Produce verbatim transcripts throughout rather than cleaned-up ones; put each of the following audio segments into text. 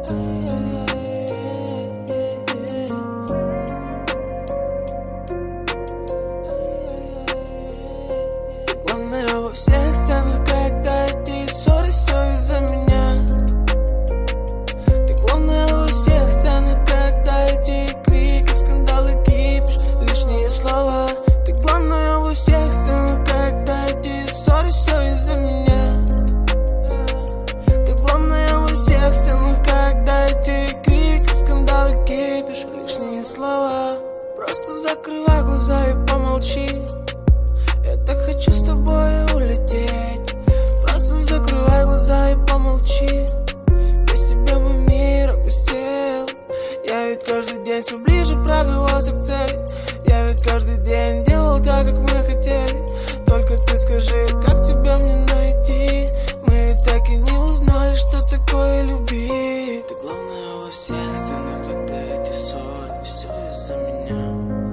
Главное во всех сценах, когда эти ссоры, все из-за меня. Ты главное во всех сценах, когда эти крики, скандалы, кипиш, лишние слова. Ты главное во всех сценах, когда эти ссоры, все из-за меня. Ты главное во всех сценах, когда эти крики, скандалы, кипиш, лишние слова. Просто закрывай глаза и помолчи. Я так хочу с тобой улететь. Просто закрывай глаза и помолчи. Без тебя мой мир опустел. Я ведь каждый день все ближе пробивался к цели. Я ведь каждый день делал так, как мы хотели. Только ты скажи, как тебя мне найти? Мы ведь так и не узнали, что такое любить. Ты главное во всех сценах, когда эти ссоры, все из-за меня.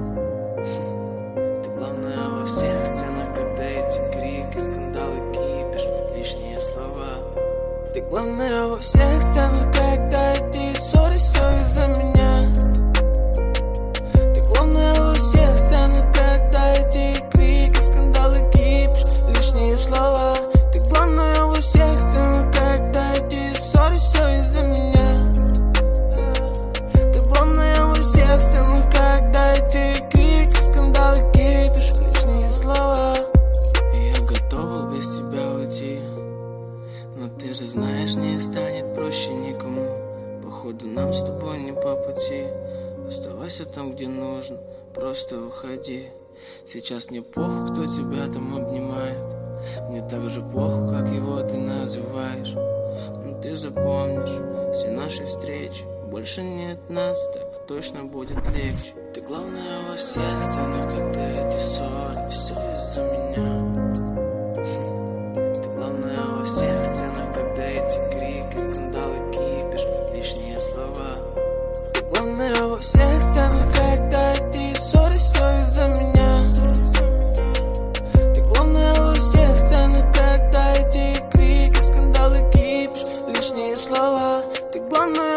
Ты главное во всех сценах, когда эти крики, скандалы, кипиш, лишние слова. Ты главное во всех сценах, когда эти ссоры, все из-за меня. Ты главное во всех сценах, когда эти крики, скандалы, кипиш, лишние слова. Ты главное во всех сценах, когда эти ссоры, все из-за меня. Ты главное во всех сценах, когда эти крики, скандалы, кипиш, лишние слова. Я готов был без тебя уйти, но ты же знаешь, не станет проще никому. Походу нам с тобой не по пути. Оставайся там, где нужно, просто уходи. Сейчас мне похуй, кто тебя там обнимает. Мне так же похуй, как его ты называешь. Но ты запомнишь все наши встречи. Больше нет нас, так точно будет легче. Ты главное во всех сценах, когда эти ссоры, все из-за меня. Ты главное во всех сценах, когда эти крики, скандалы, кипиш, лишние слова. Ты главное во всех сценах, когда эти ссоры, все из-за меня. Ты главное во всех сценах, когда эти крики, скандалы, кипиш, лишние слова. Ты главное